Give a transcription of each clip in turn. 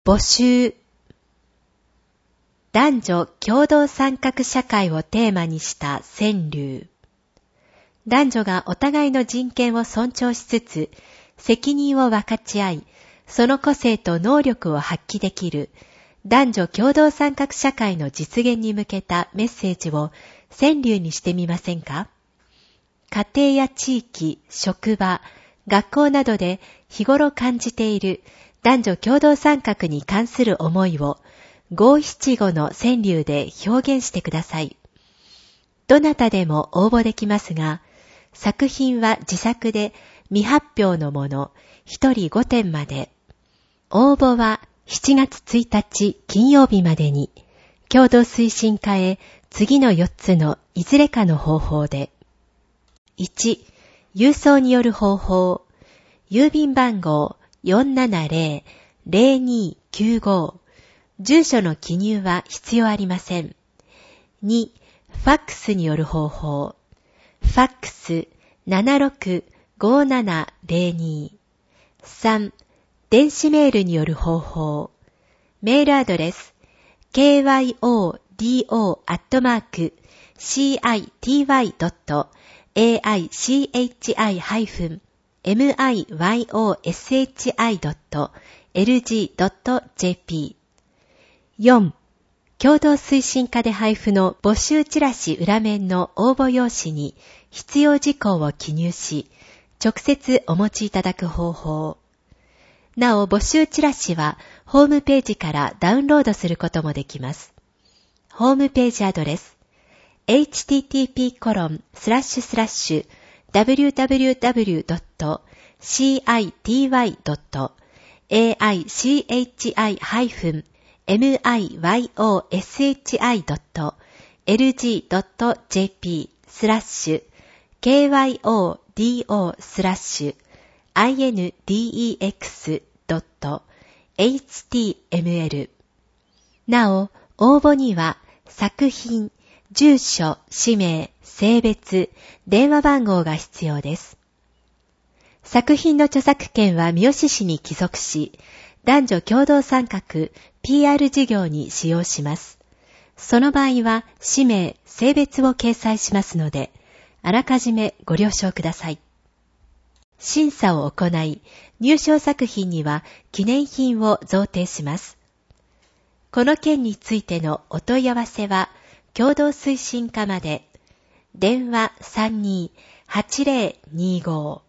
募集。男女共同参画社会をテーマにした川柳。男女がお互いの人権を尊重しつつ、責任を分かち合い、その個性と能力を発揮できる男女共同参画社会の実現に向けたメッセージを川柳にしてみませんか？家庭や地域、職場、学校などで日頃感じている男女共同参画に関する思いを五七五の川柳で表現してください。どなたでも応募できますが、作品は自作で未発表のもの1人5点まで。応募は7月1日金曜日までに、共同推進課へ次の4つのいずれかの方法で。1、郵送による方法。郵便番号470-0295。住所の記入は必要ありません。2、ファックスによる方法。ファックス 765702。3、電子メールによる方法。メールアドレス kyodo@city-miyoshi.lg.jp。 4. 共同推進課で配布の募集チラシ裏面の応募用紙に必要事項を記入し、直接お持ちいただく方法。なお、募集チラシはホームページからダウンロードすることもできます。ホームページアドレス http://www.cityy.index.html。 なお、応募には作品、住所、氏名、性別、電話番号が必要です。作品の著作権は三好市に帰属し、男女共同参画 PR 事業に使用します。その場合は氏名、性別を掲載しますので、あらかじめご了承ください。審査を行い、入賞作品には記念品を贈呈します。この件についてのお問い合わせは、共同推進課まで。電話 32-8025。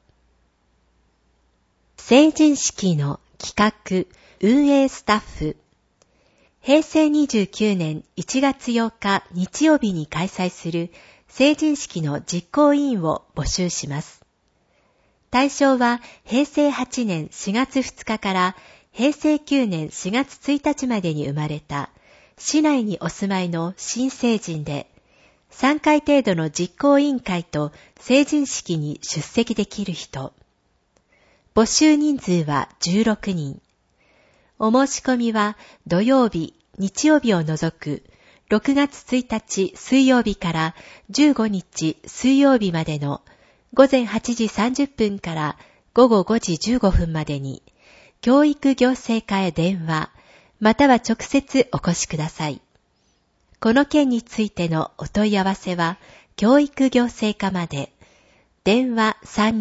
成人式の企画・運営スタッフ。平成29年1月8日日曜日に開催する成人式の実行委員を募集します。対象は平成8年4月2日から平成9年4月1日までに生まれた市内にお住まいの新成人で、3回程度の実行委員会と成人式に出席できる人。募集人数は16人。お申し込みは土曜日、日曜日を除く6月1日水曜日から15日水曜日までの午前8時30分から午後5時15分までに、教育行政課へ電話、または直接お越しください。この件についてのお問い合わせは、教育行政課まで。電話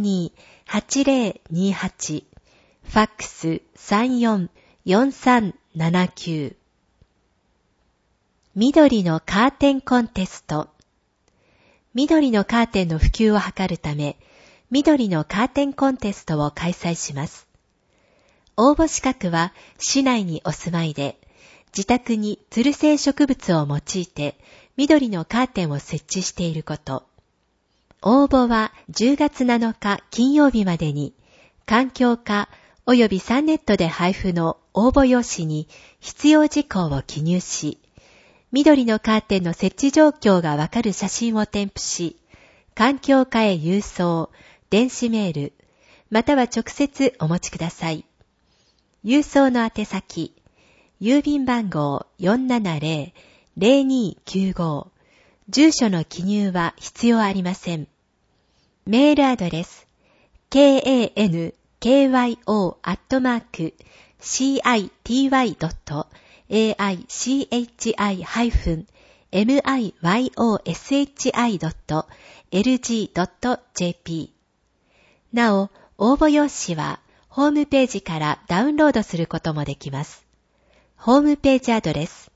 32-8028、ファックス 344379。緑のカーテンコンテスト。緑のカーテンの普及を図るため、緑のカーテンコンテストを開催します。応募資格は市内にお住まいで、自宅につる性植物を用いて緑のカーテンを設置していること。応募は10月7日金曜日までに、環境課およびサンネットで配布の応募用紙に必要事項を記入し、緑のカーテンの設置状況がわかる写真を添付し、環境課へ郵送、電子メール、または直接お持ちください。郵送の宛先、郵便番号470-0295。住所の記入は必要ありません。メールアドレス、kankyo@city city-aichi-miyoshi.lg.jp。 なお、応募用紙はホームページからダウンロードすることもできます。ホームページアドレス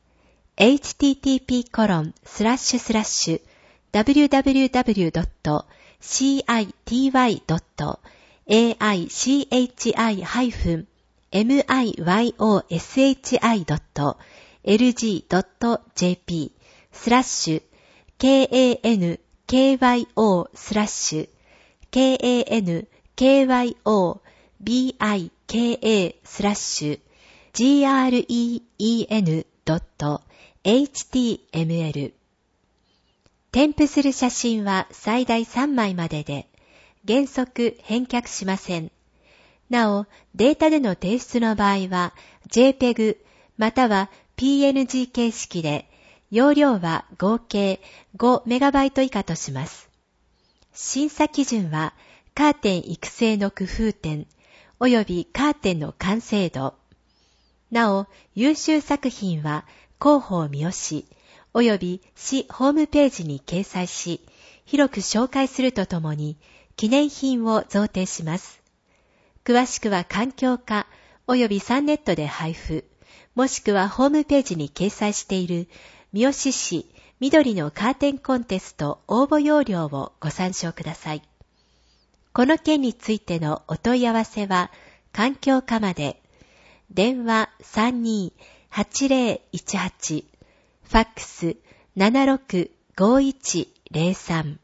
http://www.cityway.aicihym.gren.html。 添付する写真は最大3枚までで、原則返却しません。なお、データでの提出の場合は JPEG または PNG 形式で、容量は合計 5MB 以下とします。審査基準はカーテン育成の工夫点およびカーテンの完成度。なお、優秀作品は広報三好および市ホームページに掲載し、広く紹介するとともに記念品を贈呈します。詳しくは環境課およびサンネットで配布、もしくはホームページに掲載している三好市緑のカーテンコンテスト応募要領をご参照ください。この件についてのお問い合わせは環境課まで。電話 32-8018、ファックス 765103。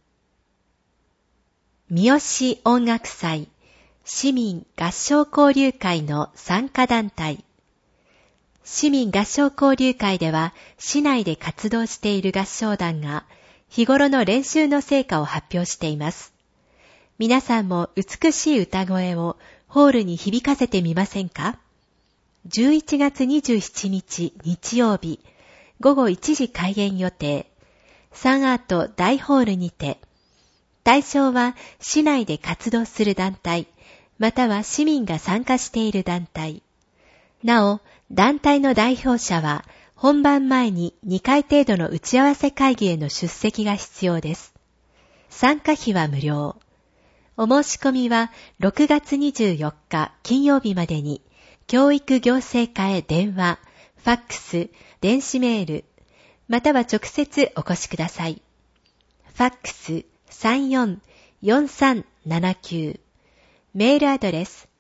三好音楽祭市民合唱交流会の参加団体。市民合唱交流会では市内で活動している合唱団が日頃の練習の成果を発表しています。皆さんも美しい歌声をホールに響かせてみませんか？11月27日日曜日午後1時開演予定。サンアート大ホールにて。対象は市内で活動する団体、または市民が参加している団体。なお、団体の代表者は本番前に2回程度の打ち合わせ会議への出席が必要です。参加費は無料。お申し込みは6月24日金曜日までに、教育行政課へ電話、ファックス、電子メール、または直接お越しください。ファックス 344379、メールアドレス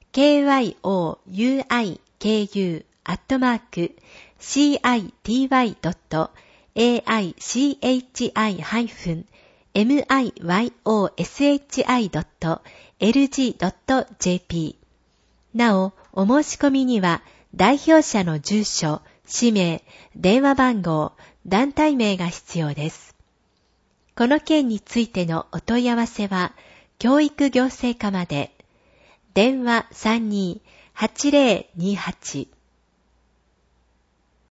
city.city-city-miyoshi.lg.jp。 なお、お申し込みには代表者の住所、氏名、電話番号、団体名が必要です。この件についてのお問い合わせは教育行政課まで。電話 32-8028